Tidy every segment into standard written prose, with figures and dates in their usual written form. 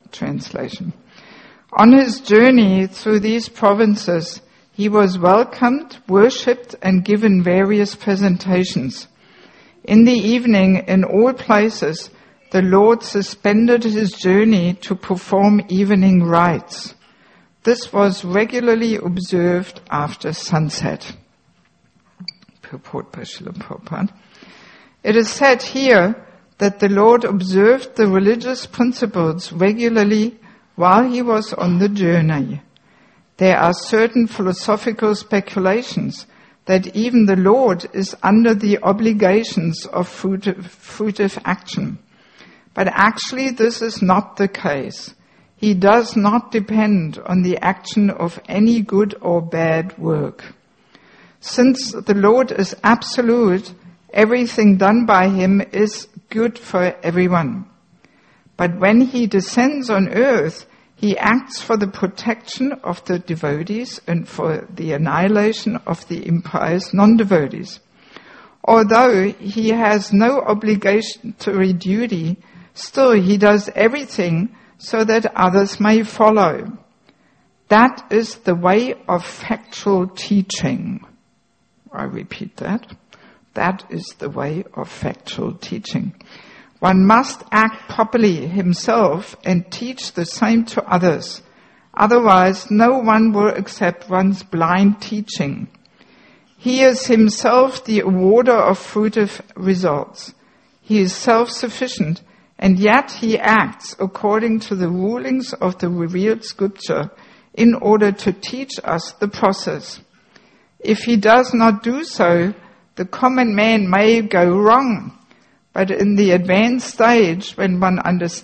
translation. On his journey through these provinces, he was welcomed, worshipped, and given various presentations. In the evening, in all places, the Lord suspended his journey to perform evening rites. This was regularly observed after sunset. Purport by Srila Prabhupada. It is said here that the Lord observed the religious principles regularly while he was on the journey. There are certain philosophical speculations that even the Lord is under the obligations of fruitive action. But actually this is not the case. He does not depend on the action of any good or bad work. Since the Lord is absolute, everything done by him is good for everyone. But when he descends on earth, he acts for the protection of the devotees and for the annihilation of the impious non-devotees. Although he has no obligatory duty, still he does everything so that others may follow. That is the way of factual teaching. I repeat that. That is the way of factual teaching. One must act properly himself and teach the same to others. Otherwise, no one will accept one's blind teaching. He is himself the awarder of fruitive results. He is self-sufficient, and yet he acts according to the rulings of the revealed scripture in order to teach us the process. If he does not do so, the common man may go wrong. But in the advanced stage, when one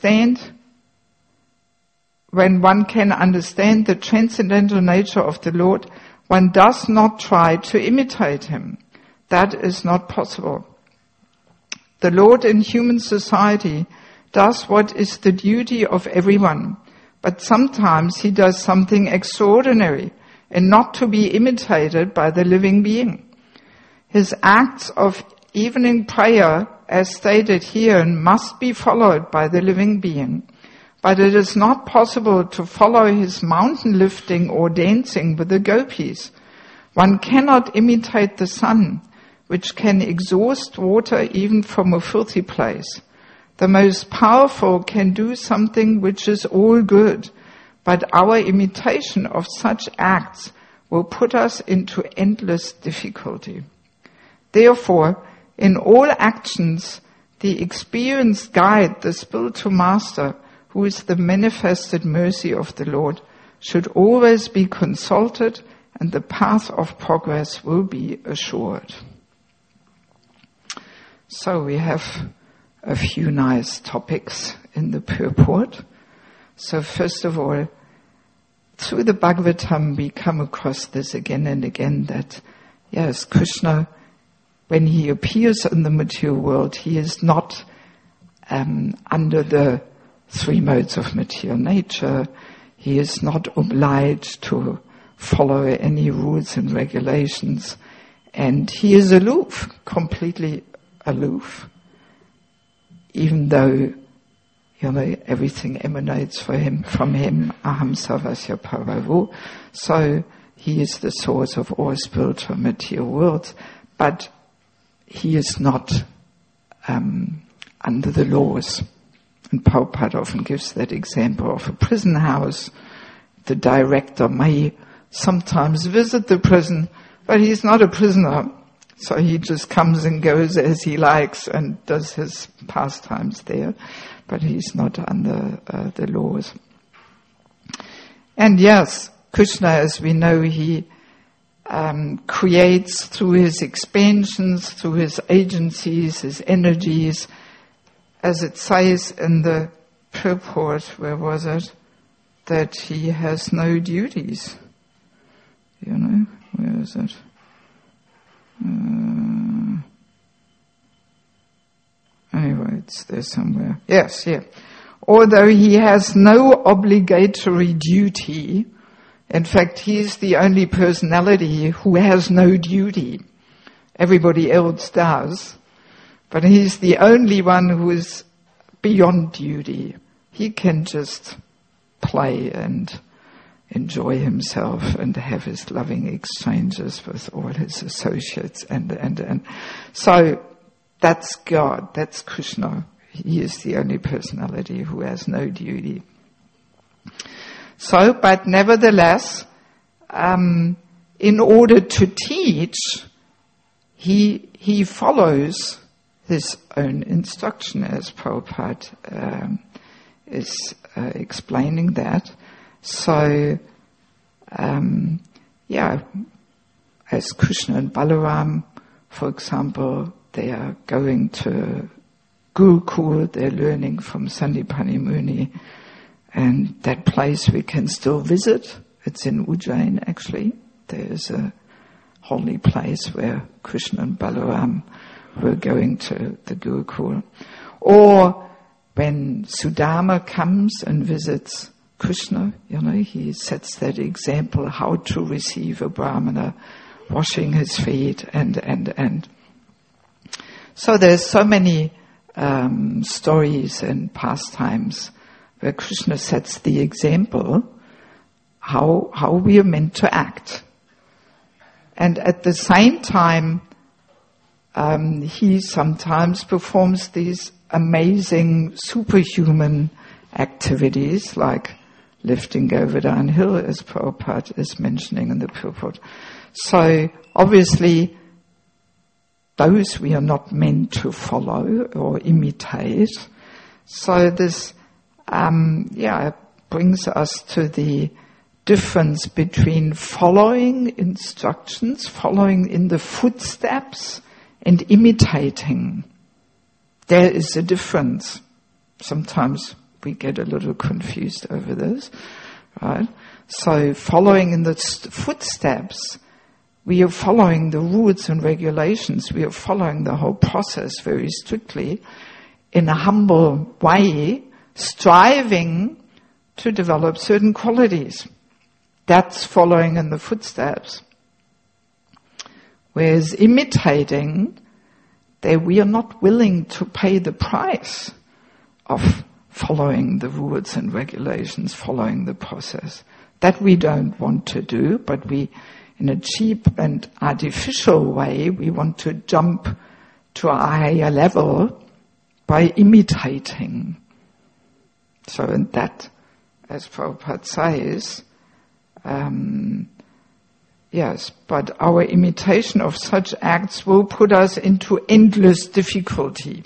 can understand the transcendental nature of the Lord, one does not try to imitate him. That is not possible. The Lord in human society does what is the duty of everyone, but sometimes he does something extraordinary and not to be imitated by the living being. His acts of evening prayer, as stated here, must be followed by the living being. But it is not possible to follow his mountain lifting or dancing with the gopis. One cannot imitate the sun, which can exhaust water even from a filthy place. The most powerful can do something which is all good, but our imitation of such acts will put us into endless difficulty. Therefore, in all actions, the experienced guide, the spiritual master, who is the manifested mercy of the Lord, should always be consulted, and the path of progress will be assured. So we have a few nice topics in the purport. So first of all, through the Bhagavatam we come across this again and again, that yes, Krishna, when he appears in the material world, he is not under the three modes of material nature. He is not obliged to follow any rules and regulations. And he is aloof, completely aloof. Even though, everything emanates from him, aham sarvasya paravo. So he is the source of all spiritual material worlds. But he is not under the laws. And Prabhupada often gives that example of a prison house. The director may sometimes visit the prison, but he's not a prisoner. So he just comes and goes as he likes and does his pastimes there. But he's not under the laws. And yes, Krishna, as we know, he creates through his expansions, through his agencies, his energies, as it says in the purport, where was it, that he has no duties. Where is it? Anyway, it's there somewhere. Yes, yeah. Although he has no obligatory duty, in fact, he is the only personality who has no duty. Everybody else does. But he's the only one who is beyond duty. He can just play and enjoy himself and have his loving exchanges with all his associates. And so that's God, that's Krishna. He is the only personality who has no duty. So, but nevertheless, in order to teach, he follows his own instruction, as Prabhupada is explaining that. So, as Krishna and Balaram, for example, they are going to Gurukul, they're learning from Sandipani Muni, and that place we can still visit. It's in Ujjain, actually. There's a holy place where Krishna and Balaram were going to the Gurukul. Or when Sudama comes and visits Krishna, he sets that example how to receive a Brahmana, washing his feet and. So there's so many stories and pastimes where Krishna sets the example how we are meant to act. And at the same time, he sometimes performs these amazing superhuman activities like lifting Govardhan Hill, as Prabhupada is mentioning in the purport. So obviously, those we are not meant to follow or imitate. So this, brings us to the difference between following instructions, following in the footsteps, and imitating. There is a difference. Sometimes we get a little confused over this, right? So following in the footsteps, we are following the rules and regulations. We are following the whole process very strictly in a humble way, striving to develop certain qualities. That's following in the footsteps. Whereas imitating, we are not willing to pay the price of following the rules and regulations, following the process. That we don't want to do, but we, in a cheap and artificial way, we want to jump to a higher level by imitating. So in that, as Prabhupada says, yes, but our imitation of such acts will put us into endless difficulty.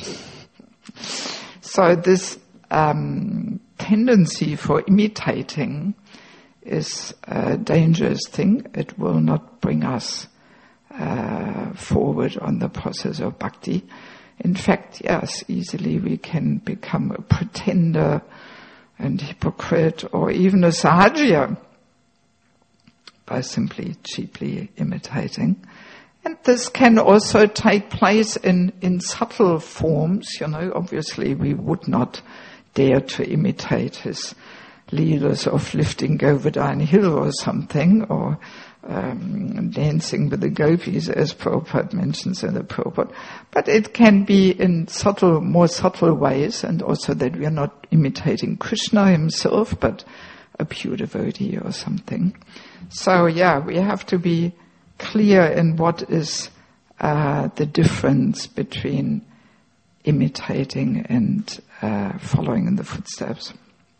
So this tendency for imitating is a dangerous thing. It will not bring us forward on the process of bhakti. In fact, yes, easily we can become a pretender and hypocrite or even a sahaja by simply cheaply imitating. And this can also take place in subtle forms. Obviously we would not dare to imitate his leaders of lifting Govardhan Hill or something, or dancing with the gopis, as Prabhupada mentions in the purport. But it can be in more subtle ways, and also that we are not imitating Krishna himself, but a pure devotee or something. So we have to be clear in what is the difference between imitating and following in the footsteps.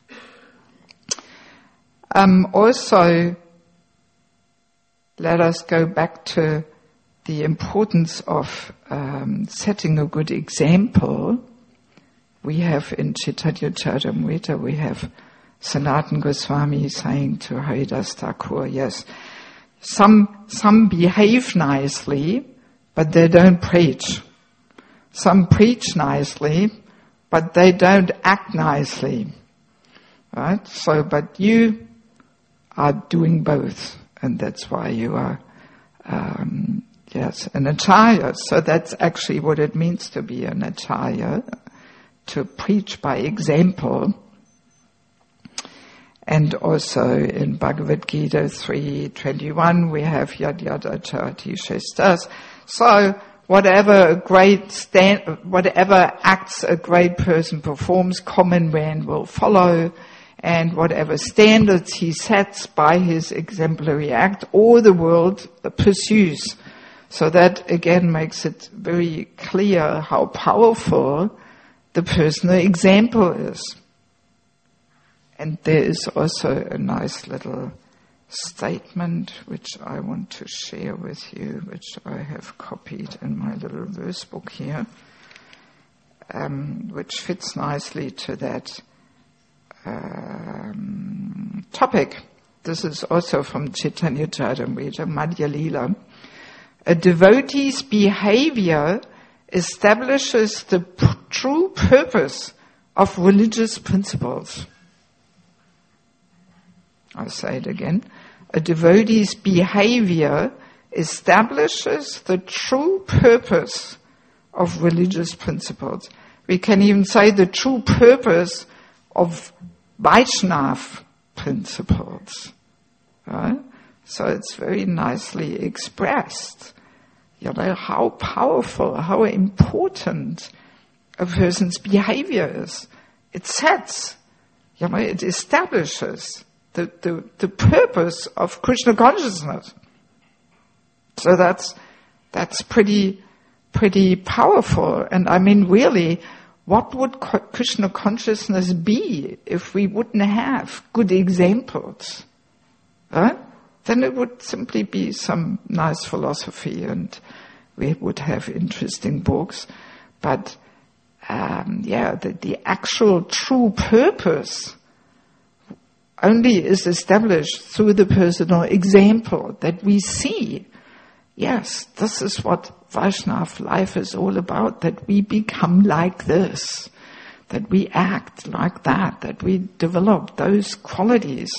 Also, let us go back to the importance of setting a good example. We have in Chaitanya Charitamrita, we have Sanatana Goswami saying to Haridas Thakur, yes, some behave nicely, but they don't preach. Some preach nicely, but they don't act nicely. Right? So, but you are doing both, and that's why you are, an acharya. So that's actually what it means to be an acharya, to preach by example. And also in Bhagavad Gita 3:21 we have yad yad acharati shestas. So whatever acts a great person performs, common man will follow. and whatever standards he sets by his exemplary act, all the world pursues. So that again makes it very clear how powerful the personal example is. And there is also a nice little statement which I want to share with you, which I have copied in my little verse book here, which fits nicely to that topic. This is also from Chaitanya Charitamrita, Madhya Lila. A devotee's behavior establishes the true purpose of religious principles. I'll say it again. A devotee's behavior establishes the true purpose of religious principles. We can even say the true purpose of Vaishnava principles. Right? So it's very nicely expressed. You know, how powerful, how important a person's behavior is. It sets, you know, it establishes the purpose of Krishna consciousness. So that's pretty powerful. And I mean, really, what would Krishna consciousness be if we wouldn't have good examples? Right? Then it would simply be some nice philosophy and we would have interesting books. But, the actual true purpose only is established through the personal example that we see. Yes, this is what Vaishnava life is all about, that we become like this, that we act like that we develop those qualities.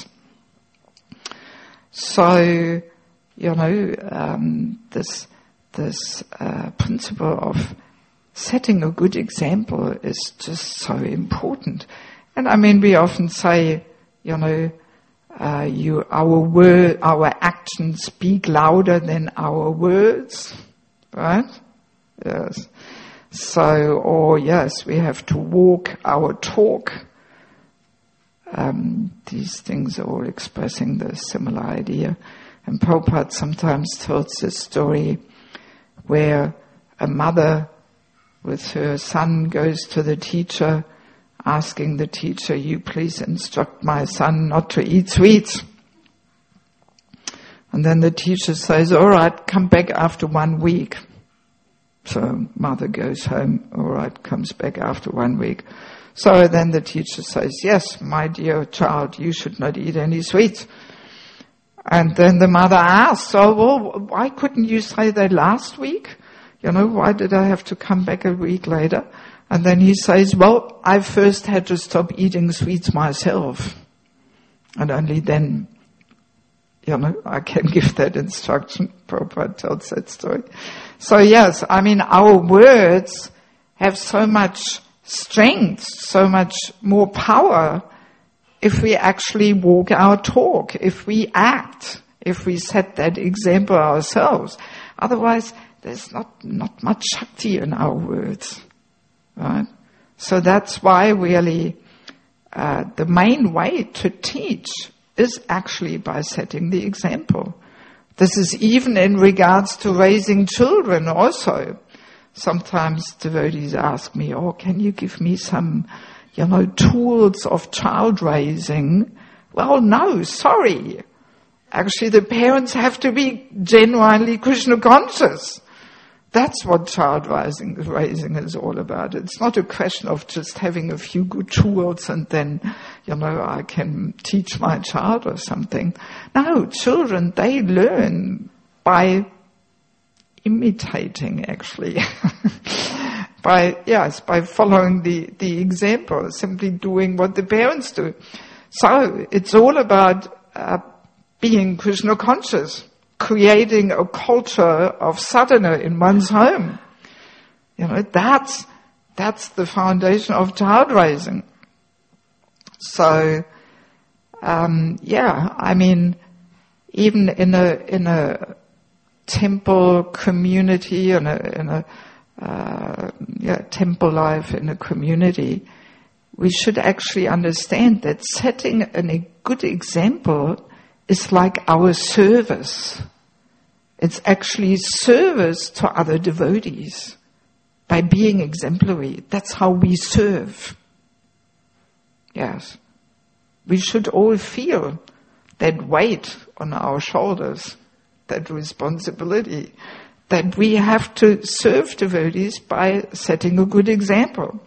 So, you know, this principle of setting a good example is just so important. And I mean, we often say, you know, our actions speak louder than our words, right? Yes. So, we have to walk our talk. These things are all expressing the similar idea. And Prabhupada sometimes tells this story where a mother with her son goes to the teacher, asking the teacher, "You please instruct my son not to eat sweets." And then the teacher says, "All right, come back after 1 week." So mother goes home, all right, comes back after 1 week. So then the teacher says, "Yes, my dear child, you should not eat any sweets." And then the mother asks, "Oh, well, why couldn't you say that last week? You know, why did I have to come back a week later?" And then he says, "Well, I first had to stop eating sweets myself. And only then, you know, I can give that instruction." Prabhupada tells that story. So yes, I mean, our words have so much strength, so much more power if we actually walk our talk, if we act, if we set that example ourselves. Otherwise, there's not much Shakti in our words. Right? So that's why really the main way to teach is actually by setting the example. This is even in regards to raising children also. Sometimes devotees ask me, "Oh, can you give me some, you know, tools of child raising?" Well, no, sorry. Actually, the parents have to be genuinely Krishna conscious. That's what child raising is all about. It's not a question of just having a few good tools and then, you know, I can teach my child or something. No, children, they learn by imitating, actually. by following the example, simply doing what the parents do. So it's all about being Krishna conscious, creating a culture of sadhana in one's home. You know, that's the foundation of child raising. So, I mean, even in a temple community, in a temple life in a community, we should actually understand that setting a good example is like our service. It's actually service to other devotees by being exemplary. That's how we serve. Yes. We should all feel that weight on our shoulders, that responsibility, that we have to serve devotees by setting a good example.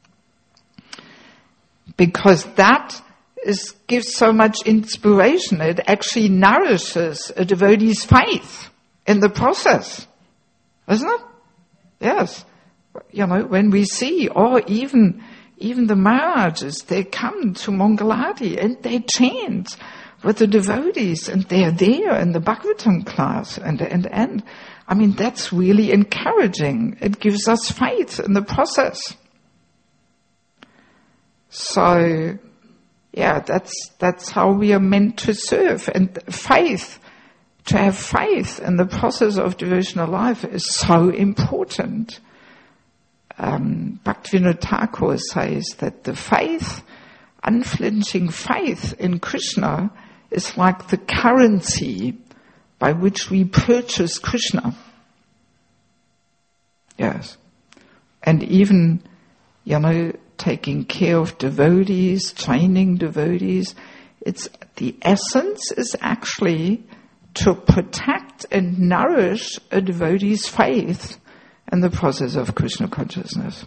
Because that gives so much inspiration. It actually nourishes a devotee's faith in the process. Isn't it? Yes. When we see, even the Maharajas, they come to Mangalarti and they chant with the devotees and they're there in the Bhagavatam class and that's really encouraging. It gives us faith in the process. So, that's how we are meant to serve. And faith, to have faith in the process of devotional life is so important. Bhaktivinoda Thakur says that the faith, unflinching faith in Krishna is like the currency by which we purchase Krishna. Yes. And even, taking care of devotees, training devotees, the essence is actually to protect and nourish a devotee's faith in the process of Krishna consciousness.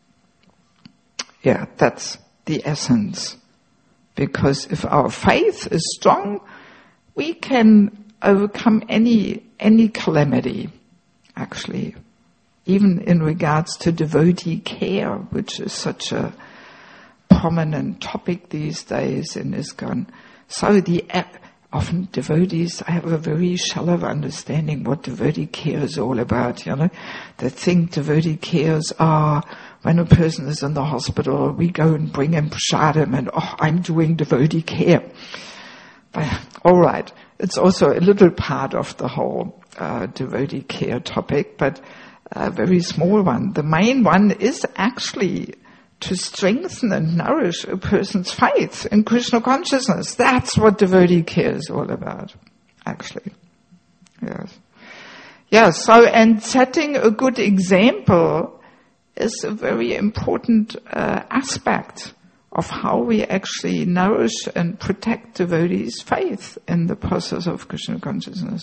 Yeah, that's the essence. Because if our faith is strong, we can overcome any calamity, actually. Even in regards to devotee care, which is such a prominent topic these days in ISKCON. So often devotees have a very shallow understanding what devotee care is all about, They think devotee cares are when a person is in the hospital, we go and bring him prasadam and, I'm doing devotee care. But, all right, it's also a little part of the whole devotee care topic, but a very small one. The main one is actually to strengthen and nourish a person's faith in Krishna consciousness. That's what devotee care is all about, actually. Yes. Yeah, and setting a good example is a very important aspect of how we actually nourish and protect devotees' faith in the process of Krishna consciousness.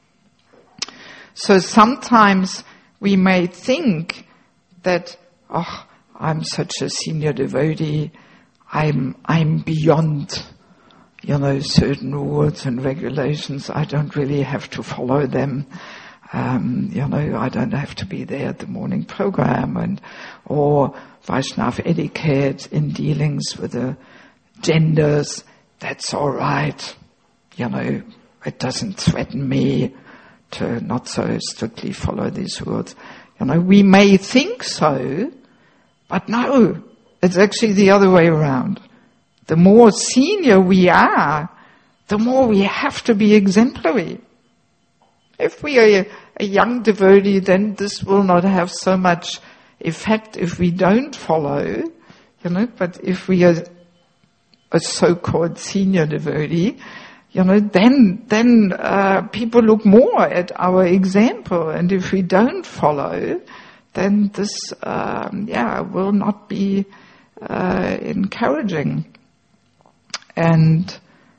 So sometimes we may think that, I'm such a senior devotee, I'm beyond, certain rules and regulations. I don't really have to follow them. I don't have to be there at the morning program or Vaishnava etiquette in dealings with the genders. That's all right. It doesn't threaten me to not so strictly follow these rules. We may think so, but no, it's actually the other way around. The more senior we are, the more we have to be exemplary. If we are a young devotee, then this will not have so much effect if we don't follow, but if we are a so-called senior devotee, then people look more at our example, and if we don't follow, then this, will not be encouraging. And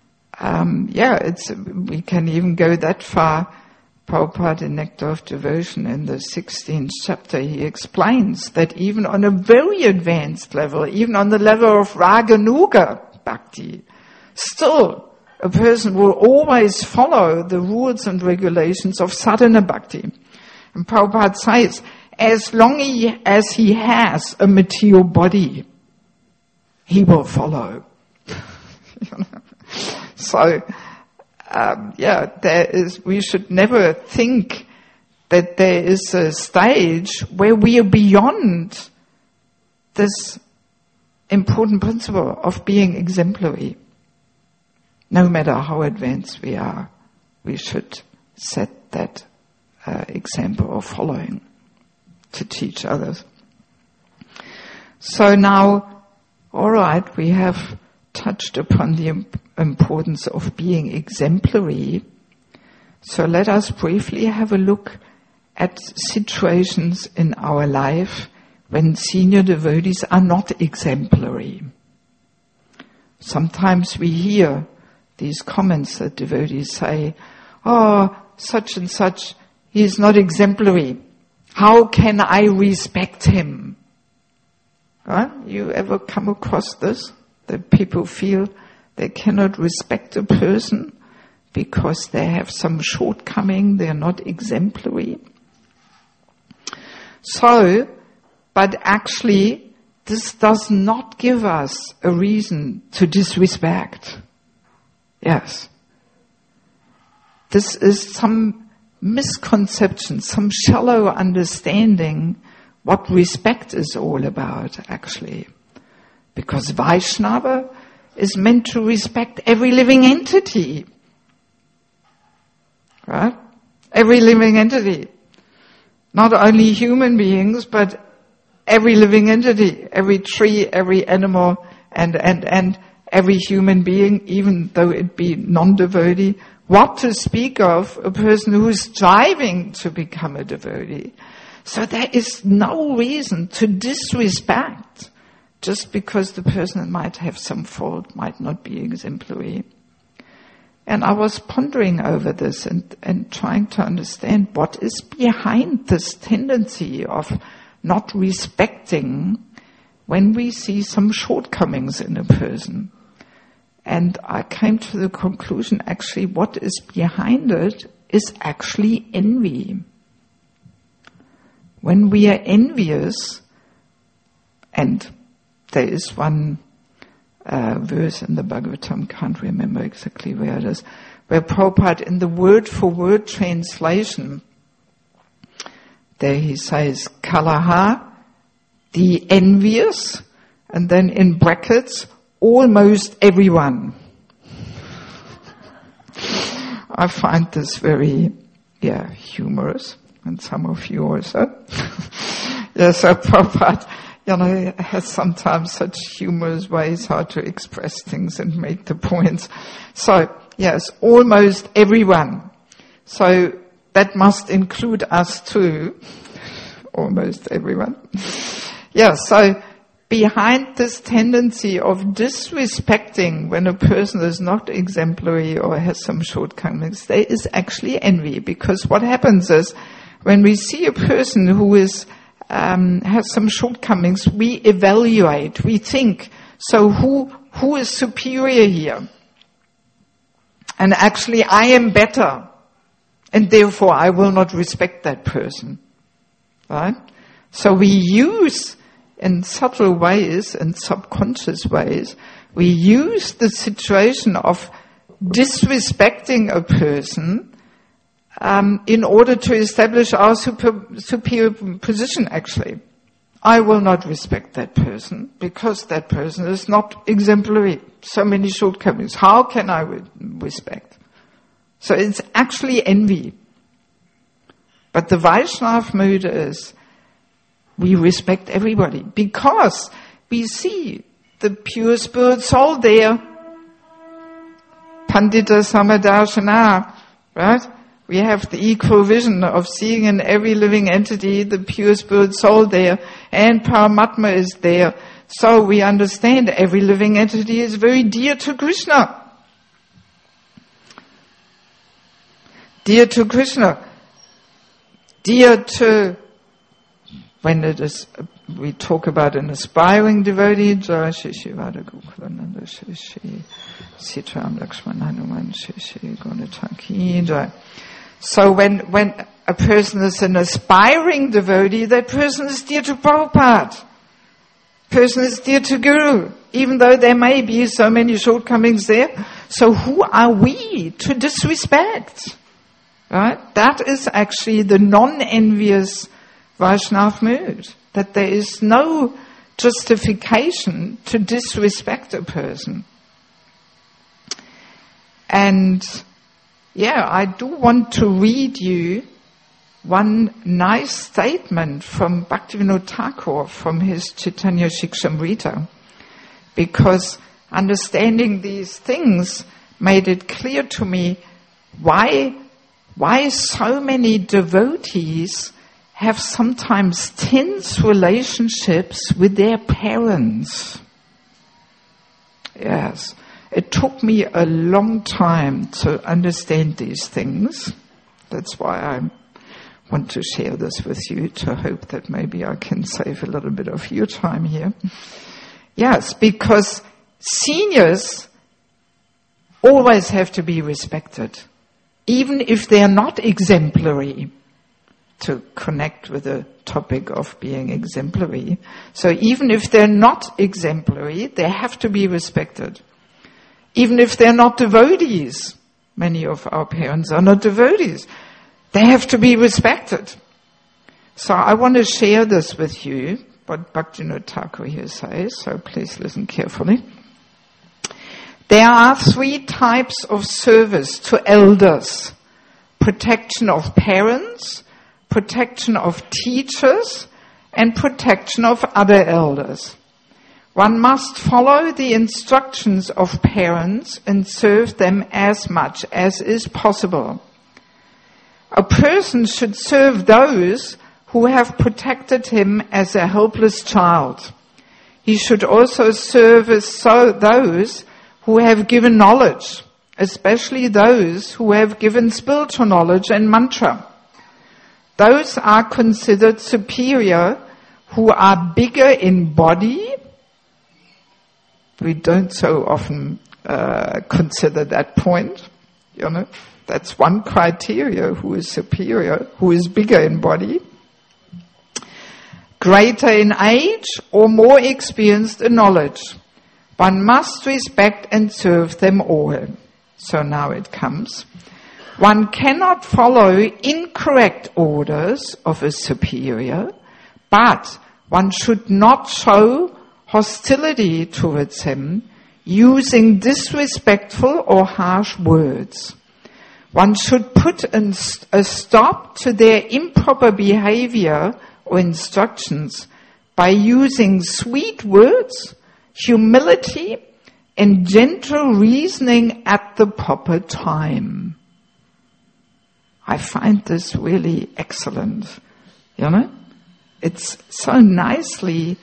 we can even go that far. Prabhupada in Nectar of Devotion in the 16th chapter, he explains that even on a very advanced level, even on the level of Raganuga Bhakti, still a person will always follow the rules and regulations of Sadhana Bhakti. And Prabhupada says, as long as he has a material body, he will follow. So, we should never think that there is a stage where we are beyond this important principle of being exemplary. No matter how advanced we are, we should set that example of following to teach others. So now, all right, we have touched upon the importance of being exemplary. So let us briefly have a look at situations in our life when senior devotees are not exemplary. Sometimes we hear these comments that devotees say, oh, such and such, he is not exemplary. How can I respect him? You ever come across this? That people feel they cannot respect a person because they have some shortcoming, they're not exemplary. So, but actually, this does not give us a reason to disrespect. Yes. This is some misconception, some shallow understanding what respect is all about, actually. Because Vaishnava is meant to respect every living entity. Right? Every living entity. Not only human beings, but every living entity, every tree, every animal, and every human being, even though it be non-devotee. What to speak of a person who is striving to become a devotee. So there is no reason to disrespect just because the person might have some fault, might not be exemplary. And I was pondering over this and trying to understand what is behind this tendency of not respecting when we see some shortcomings in a person. And I came to the conclusion, actually, what is behind it is actually envy. When we are envious, and there is one verse in the Bhagavatam, can't remember exactly where it is, where Prabhupada, in the word-for-word translation, there he says, Kalaha, the envious, and then in brackets, almost everyone. I find this very, humorous, and some of you also. So Prabhupada, has sometimes such humorous ways how to express things and make the points. So, yes, almost everyone. So that must include us too. Almost everyone. So behind this tendency of disrespecting when a person is not exemplary or has some shortcomings, there is actually envy. Because what happens is, when we see a person who is has some shortcomings, we evaluate, we think, so who is superior here? And actually I am better, and therefore I will not respect that person. Right? So we use, in subtle ways and subconscious ways, we use the situation of disrespecting a person in order to establish our superior position, actually. I will not respect that person because that person is not exemplary. So many shortcomings. How can I respect? So it's actually envy. But the Vaishnava mood is, we respect everybody because we see the pure spirit soul there. Pandita Samadarshana, right? We have the equal vision of seeing in every living entity the pure spirit soul there, and Paramatma is there. So we understand every living entity is very dear to Krishna. Dear to Krishna. Dear to, when it is, we talk about an aspiring devotee, Jai Shri Shivada Gokulananda Shri Shri Sitaram Lakshman Hanuman Shri Shri Gunataki Jai. So when a person is an aspiring devotee, that person is dear to Prabhupada. Person is dear to Guru, even though there may be so many shortcomings there. So who are we to disrespect? Right? That is actually the non-envious Vaishnava mood. That there is no justification to disrespect a person. And I do want to read you one nice statement from Bhaktivinoda Thakur from his Chaitanya Shikshamrita. because understanding these things made it clear to me why so many devotees have sometimes tense relationships with their parents. Yes, it took me a long time to understand these things. That's why I want to share this with you, to hope that maybe I can save a little bit of your time here. Yes, because seniors always have to be respected, even if they're not exemplary, to connect with the topic of being exemplary. So even if they're not exemplary, they have to be respected. Even if they're not devotees, many of our parents are not devotees, they have to be respected. So I want to share this with you, what Bhaktivinoda Thakur here says, so please listen carefully. There are 3 types of service to elders: protection of parents, protection of teachers, and protection of other elders. One must follow the instructions of parents and serve them as much as is possible. A person should serve those who have protected him as a helpless child. He should also serve those who have given knowledge, especially those who have given spiritual knowledge and mantra. Those are considered superior who are bigger in body. We don't so often consider that point, you know. That's one criteria, who is superior, who is bigger in body, greater in age, or more experienced in knowledge. One must respect and serve them all. So now it comes. One cannot follow incorrect orders of a superior, but one should not show hostility towards him using disrespectful or harsh words. One should put a stop to their improper behavior or instructions by using sweet words, humility, and gentle reasoning at the proper time. I find this really excellent, you know. It's so nicely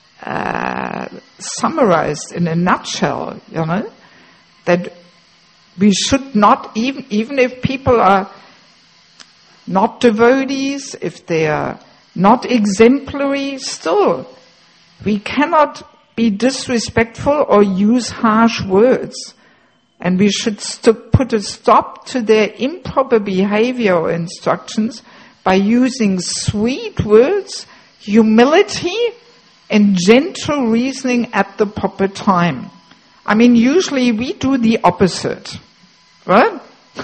summarized in a nutshell, you know, that we should not, even if people are not devotees, if they are not exemplary, still, we cannot be disrespectful or use harsh words. And we should put a stop to their improper behavior or instructions by using sweet words, humility, and gentle reasoning at the proper time. I mean, usually we do the opposite, right?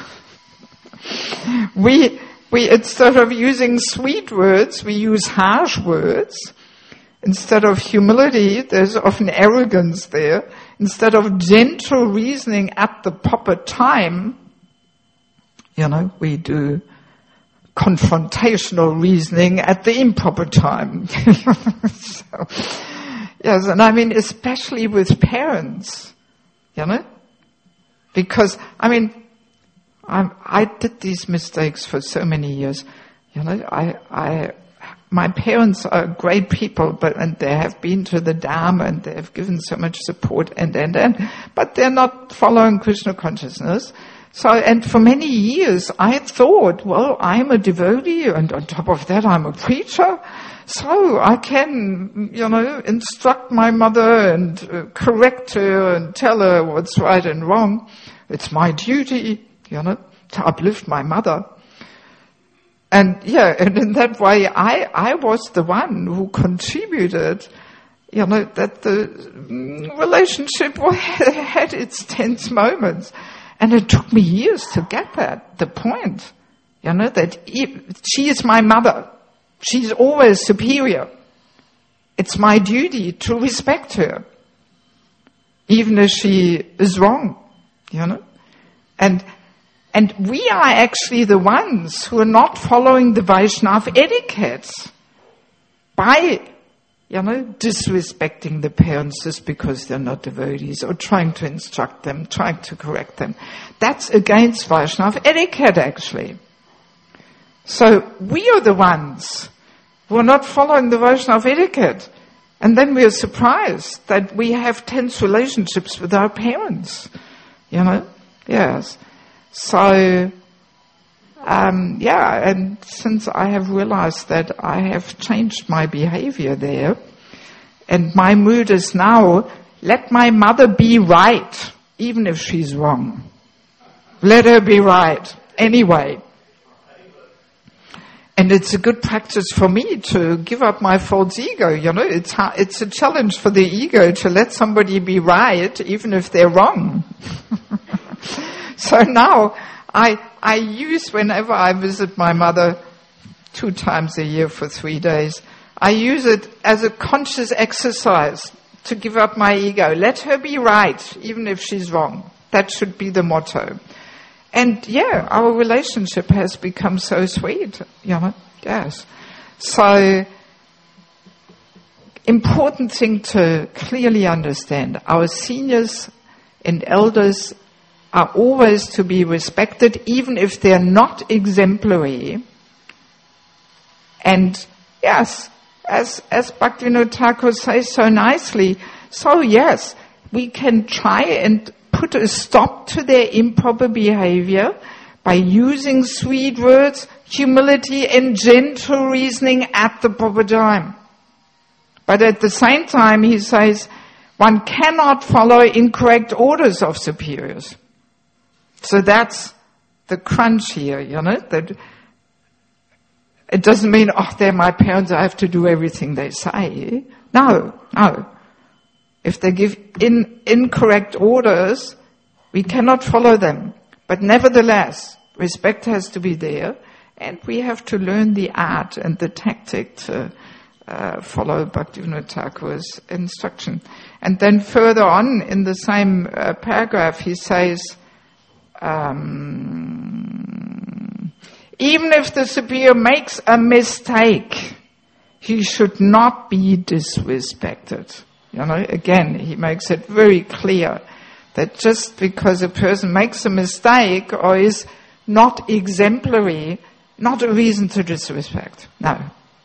We instead of using sweet words, we use harsh words. Instead of humility, there's often arrogance there. Instead of gentle reasoning at the proper time, you know, we do confrontational reasoning at the improper time. So, yes, and I mean, especially with parents, you know, because, I mean, I did these mistakes for so many years, you know, my parents are great people, and they have been to the Dharma and they have given so much support but they're not following Krishna consciousness. So, and for many years I thought, well, I'm a devotee and on top of that I'm a preacher, so I can, you know, instruct my mother and correct her and tell her what's right and wrong. It's my duty, you know, to uplift my mother. And yeah, and in that way, I was the one who contributed, you know, that the relationship had its tense moments. And it took me years to get the point, you know, that she is my mother. She's always superior. It's my duty to respect her, even if she is wrong, you know. And we are actually the ones who are not following the Vaishnava etiquette by disrespecting the parents just because they're not devotees, or trying to instruct them, trying to correct them. That's against Vaishnava etiquette, actually. So we are the ones who are not following the Vaishnava etiquette. And then we are surprised that we have tense relationships with our parents. Yes. So, and since I have realized that I have changed my behavior there, and my mood is now, let my mother be right, even if she's wrong. Let her be right, anyway. And it's a good practice for me to give up my false ego, It's a challenge for the ego to let somebody be right, even if they're wrong. So now, I use, whenever I visit my mother 2 times a year for 3 days, I use it as a conscious exercise to give up my ego. Let her be right, even if she's wrong. That should be the motto. And our relationship has become so sweet, yes. So, important thing to clearly understand, our seniors and elders are always to be respected, even if they're not exemplary. And yes, as Bhaktivinoda Thakur says so nicely, so yes, we can try and put a stop to their improper behavior by using sweet words, humility, and gentle reasoning at the proper time. But at the same time, he says, one cannot follow incorrect orders of superiors. So that's the crunch here, that it doesn't mean, they're my parents, I have to do everything they say. No. If they give incorrect orders, we cannot follow them. But nevertheless, respect has to be there, and we have to learn the art and the tactic to follow Bhaktivinoda Thakur's instruction. And then further on in the same paragraph, he says, even if the superior makes a mistake, he should not be disrespected. Again, he makes it very clear that just because a person makes a mistake or is not exemplary, not a reason to disrespect. No.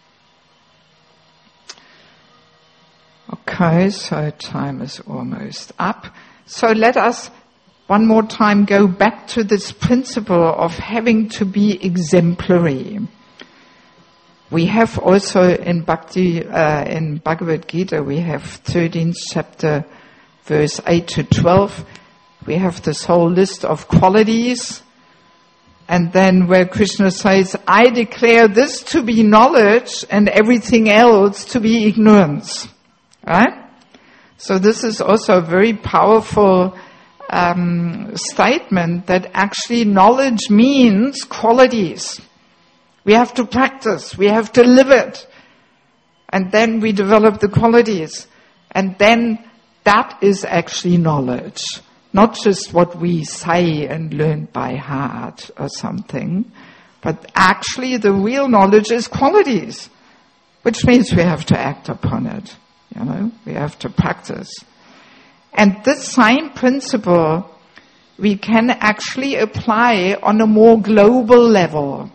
Okay, so time is almost up. So let us one more time go back to this principle of having to be exemplary. We have also in Bhagavad Gita, we have 13th chapter, verse 8 to 12. We have this whole list of qualities. And then where Krishna says, I declare this to be knowledge and everything else to be ignorance. Right? So this is also a very powerful statement that actually knowledge means qualities. We have to practice. We have to live it. And then we develop the qualities. And then that is actually knowledge. Not just what we say and learn by heart or something. But actually the real knowledge is qualities. Which means we have to act upon it. We have to practice. And this same principle we can actually apply on a more global level.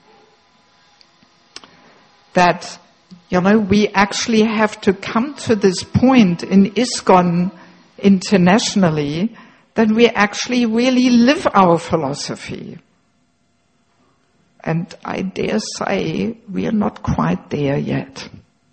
That, we actually have to come to this point in ISKCON internationally that we actually really live our philosophy. And I dare say we are not quite there yet.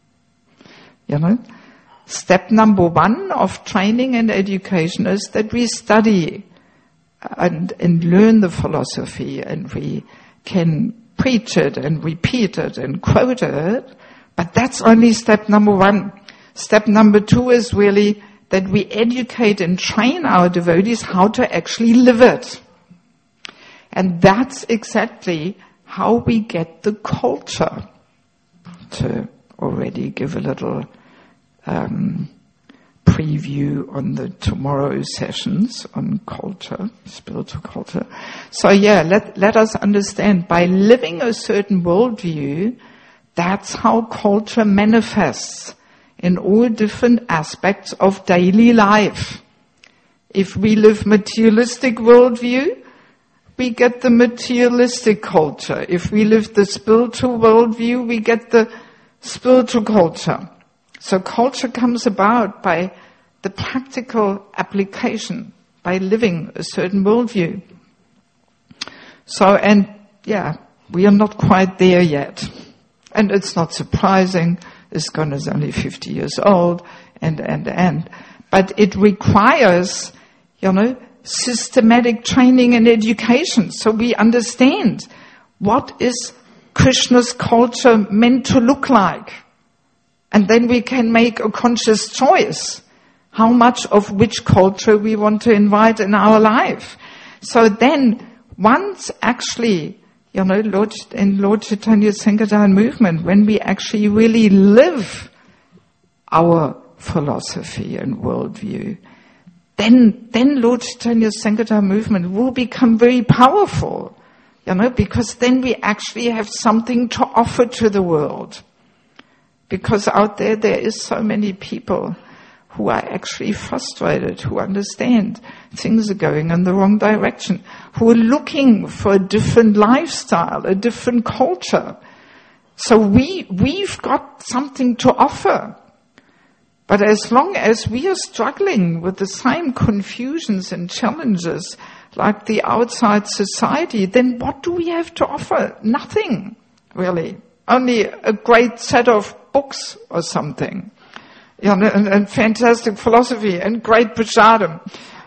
Step number 1 of training and education is that we study and learn the philosophy, and we can preach it and repeat it and quote it, but that's only step number 1. Step number 2 is really that we educate and train our devotees how to actually live it. And that's exactly how we get the culture. To already give a little preview on the tomorrow sessions on culture, spiritual culture. So let us understand, by living a certain worldview, that's how culture manifests in all different aspects of daily life. If we live materialistic worldview, we get the materialistic culture. If we live the spiritual worldview, we get the spiritual culture. So culture comes about by the practical application, by living a certain worldview. So, and yeah, we are not quite there yet. And it's not surprising. ISKCON is only 50 years old, but it requires, systematic training and education, so we understand what is Krishna's culture meant to look like. And then we can make a conscious choice how much of which culture we want to invite in our life. So then, once actually, in Lord Chaitanya's Sankirtan movement, when we actually really live our philosophy and worldview, then Lord Chaitanya's Sankirtan movement will become very powerful, because then we actually have something to offer to the world. Because out there is so many people who are actually frustrated, who understand things are going in the wrong direction, who are looking for a different lifestyle, a different culture. So we've got something to offer. But as long as we are struggling with the same confusions and challenges like the outside society, then what do we have to offer? Nothing, really. Only a great set of books or something. And fantastic philosophy and great prasadam.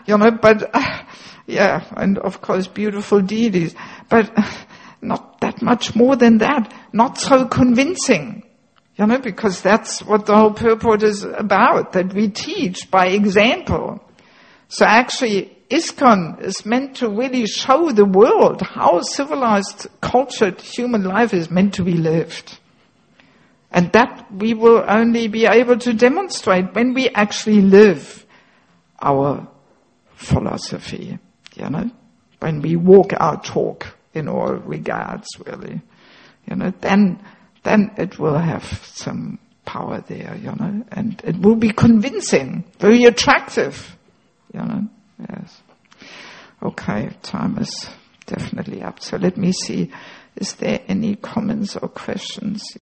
And of course beautiful deities. But not that much more than that. Not so convincing. Because that's what the whole purport is about, that we teach by example. So actually, ISKCON is meant to really show the world how civilized, cultured human life is meant to be lived. And that we will only be able to demonstrate when we actually live our philosophy, when we walk our talk in all regards, really, then it will have some power there, and it will be convincing, very attractive, yes. Okay, time is definitely up. So let me see, is there any comments or questions?